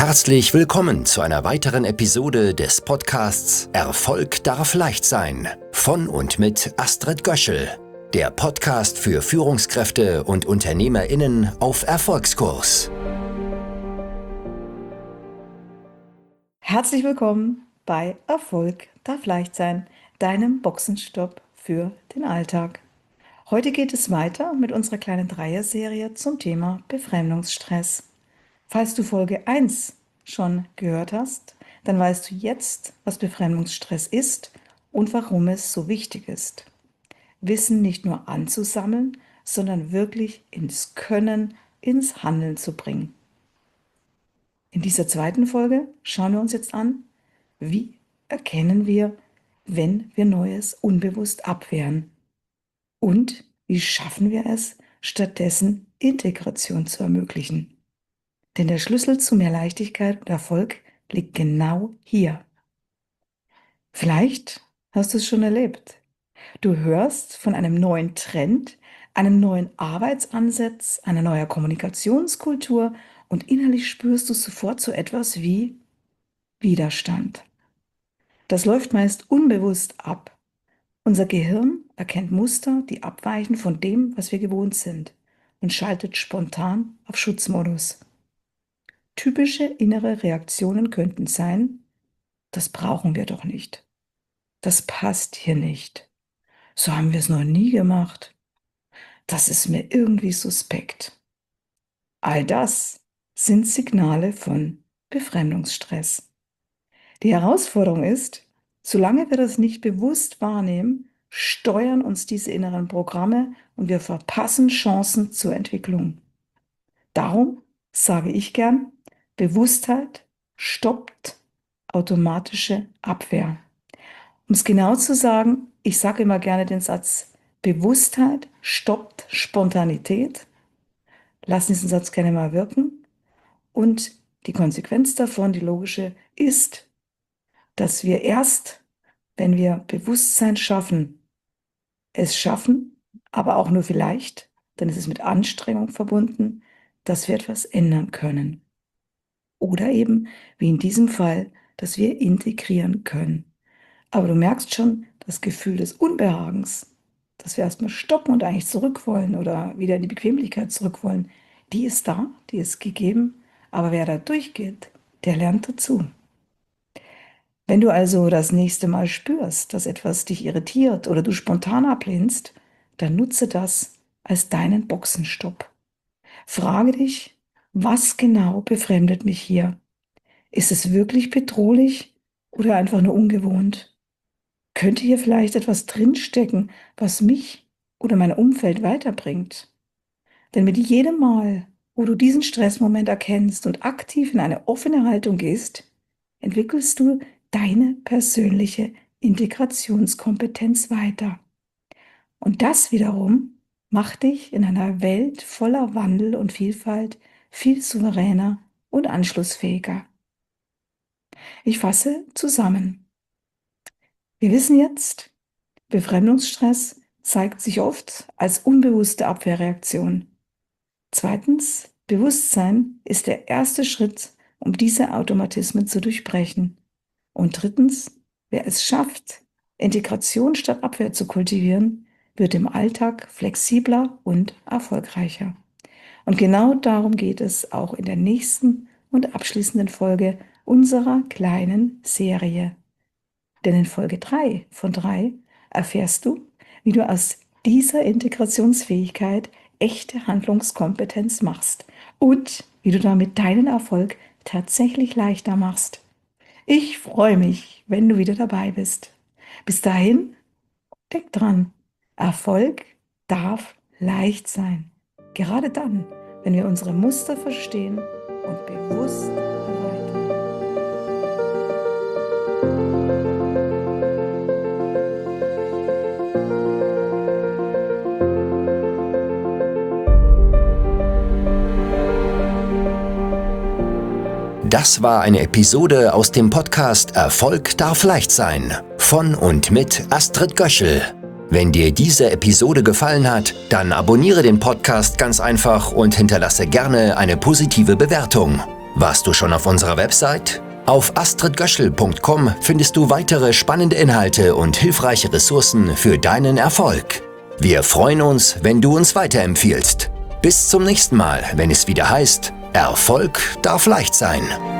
Herzlich willkommen zu einer weiteren Episode des Podcasts Erfolg darf leicht sein von und mit Astrid Göschel, der Podcast für Führungskräfte und UnternehmerInnen auf Erfolgskurs. Herzlich willkommen bei Erfolg darf leicht sein, deinem Boxenstopp für den Alltag. Heute geht es weiter mit unserer kleinen Dreierserie zum Thema Befremdungsstress. Falls du Folge 1 schon gehört hast, dann weißt du jetzt, was Befremdungsstress ist und warum es so wichtig ist. Wissen nicht nur anzusammeln, sondern wirklich ins Können, ins Handeln zu bringen. In dieser zweiten Folge schauen wir uns jetzt an, wie erkennen wir, wenn wir Neues unbewusst abwehren und wie schaffen wir es, stattdessen Integration zu ermöglichen. Denn der Schlüssel zu mehr Leichtigkeit und Erfolg liegt genau hier. Vielleicht hast du es schon erlebt. Du hörst von einem neuen Trend, einem neuen Arbeitsansatz, einer neuen Kommunikationskultur und innerlich spürst du sofort so etwas wie Widerstand. Das läuft meist unbewusst ab. Unser Gehirn erkennt Muster, die abweichen von dem, was wir gewohnt sind und schaltet spontan auf Schutzmodus. Typische innere Reaktionen könnten sein: Das brauchen wir doch nicht. Das passt hier nicht. So haben wir es noch nie gemacht. Das ist mir irgendwie suspekt. All das sind Signale von Befremdungsstress. Die Herausforderung ist, solange wir das nicht bewusst wahrnehmen, steuern uns diese inneren Programme und wir verpassen Chancen zur Entwicklung. Darum sage ich gern, Bewusstheit stoppt automatische Abwehr. Um es genau zu sagen, ich sage immer gerne den Satz, Bewusstheit stoppt Spontanität. Lass diesen Satz gerne mal wirken. Und die Konsequenz davon, die logische, ist, dass wir erst, wenn wir Bewusstsein schaffen, es schaffen, aber auch nur vielleicht, denn es ist mit Anstrengung verbunden, dass wir etwas ändern können. Oder eben, wie in diesem Fall, dass wir integrieren können. Aber du merkst schon, das Gefühl des Unbehagens, dass wir erstmal stoppen und eigentlich zurück wollen oder wieder in die Bequemlichkeit zurück wollen, die ist da, die ist gegeben, aber wer da durchgeht, der lernt dazu. Wenn du also das nächste Mal spürst, dass etwas dich irritiert oder du spontan ablehnst, dann nutze das als deinen Boxenstopp. Frage dich, was genau befremdet mich hier? Ist es wirklich bedrohlich oder einfach nur ungewohnt? Könnte hier vielleicht etwas drinstecken, was mich oder mein Umfeld weiterbringt? Denn mit jedem Mal, wo du diesen Stressmoment erkennst und aktiv in eine offene Haltung gehst, entwickelst du deine persönliche Integrationskompetenz weiter. Und das wiederum macht dich in einer Welt voller Wandel und Vielfalt viel souveräner und anschlussfähiger. Ich fasse zusammen. Wir wissen jetzt, Befremdungsstress zeigt sich oft als unbewusste Abwehrreaktion. Zweitens, Bewusstsein ist der erste Schritt, um diese Automatismen zu durchbrechen. Und drittens, wer es schafft, Integration statt Abwehr zu kultivieren, wird im Alltag flexibler und erfolgreicher. Und genau darum geht es auch in der nächsten und abschließenden Folge unserer kleinen Serie. Denn in Folge 3 von 3 erfährst du, wie du aus dieser Integrationsfähigkeit echte Handlungskompetenz machst und wie du damit deinen Erfolg tatsächlich leichter machst. Ich freue mich, wenn du wieder dabei bist. Bis dahin, denk dran, Erfolg darf leicht sein. Gerade dann, wenn wir unsere Muster verstehen und bewusst erweitern. Das war eine Episode aus dem Podcast Erfolg darf leicht sein von und mit Astrid Göschel. Wenn dir diese Episode gefallen hat, dann abonniere den Podcast ganz einfach und hinterlasse gerne eine positive Bewertung. Warst du schon auf unserer Website? Auf astridgöschel.com findest du weitere spannende Inhalte und hilfreiche Ressourcen für deinen Erfolg. Wir freuen uns, wenn du uns weiterempfiehlst. Bis zum nächsten Mal, wenn es wieder heißt, Erfolg darf leicht sein.